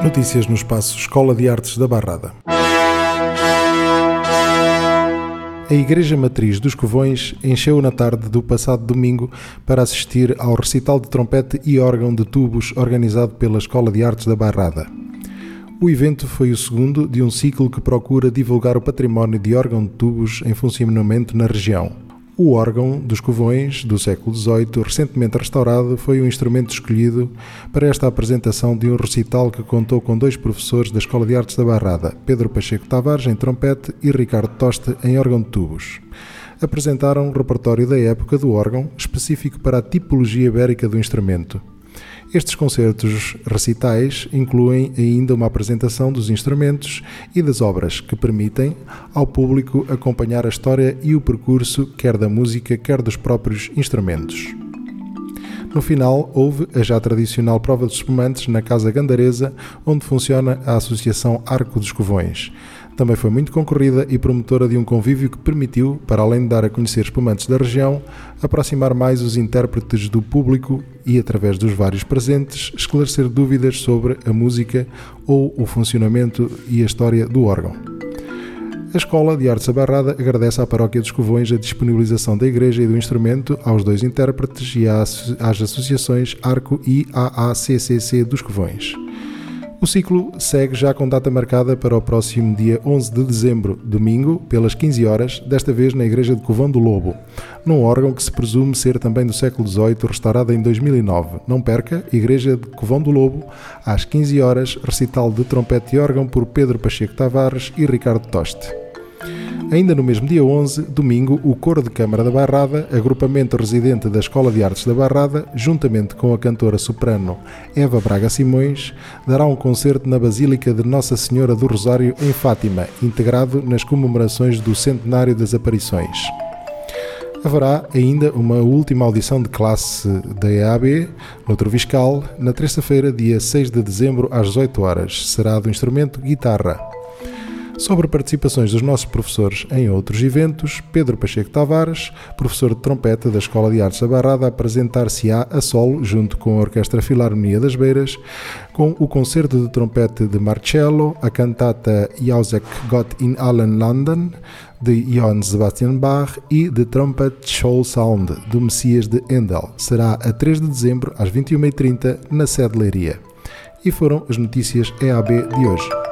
Notícias no espaço Escola de Artes da Barrada. A Igreja Matriz dos Covões encheu na tarde do passado domingo para assistir ao recital de trompete e órgão de tubos organizado pela Escola de Artes da Barrada. O evento foi o segundo de um ciclo que procura divulgar o património de órgão de tubos em funcionamento na região. O órgão dos Covões, do século XVIII, recentemente restaurado, foi o instrumento escolhido para esta apresentação de um recital que contou com 2 professores da Escola de Artes da Barrada, Pedro Pacheco Tavares em trompete e Ricardo Toste em órgão de tubos. Apresentaram um repertório da época do órgão, específico para a tipologia ibérica do instrumento. Estes concertos recitais incluem ainda uma apresentação dos instrumentos e das obras que permitem ao público acompanhar a história e o percurso quer da música, quer dos próprios instrumentos. No final, houve a já tradicional prova de espumantes na Casa Gandaresa, onde funciona a Associação Arco dos Covões. Também foi muito concorrida e promotora de um convívio que permitiu, para além de dar a conhecer espumantes da região, aproximar mais os intérpretes do público e, através dos vários presentes, esclarecer dúvidas sobre a música ou o funcionamento e a história do órgão. A Escola de Artes da Barrada agradece à Paróquia dos Covões a disponibilização da Igreja e do instrumento, aos 2 intérpretes e às associações Arco e AACCC dos Covões. O ciclo segue já com data marcada para o próximo dia 11 de dezembro, domingo, pelas 15 horas, desta vez na Igreja de Covão do Lobo, num órgão que se presume ser também do século XVIII, restaurado em 2009. Não perca, Igreja de Covão do Lobo, às 15 horas, recital de trompete e órgão por Pedro Pacheco Tavares e Ricardo Toste. Ainda no mesmo dia 11, domingo, o Coro de Câmara da Barrada, agrupamento residente da Escola de Artes da Barrada, juntamente com a cantora soprano Eva Braga Simões, dará um concerto na Basílica de Nossa Senhora do Rosário em Fátima, integrado nas comemorações do Centenário das Aparições. Haverá ainda uma última audição de classe da EAB, no Troviscal, na terça-feira, dia 6 de dezembro, às 18 horas. Será do instrumento guitarra. Sobre participações dos nossos professores em outros eventos, Pedro Pacheco Tavares, professor de trompete da Escola de Artes da Barrada, apresentar-se-á a solo, junto com a Orquestra Filarmonia das Beiras, com o concerto de trompete de Marcello, a cantata Jauschek Gott in allen Landen, de Johann Sebastian Bach, e de Trumpet Show Sound, do Messias de Handel. Será a 3 de dezembro, às 21h30, na sede de Leiria. E foram as notícias EAB de hoje.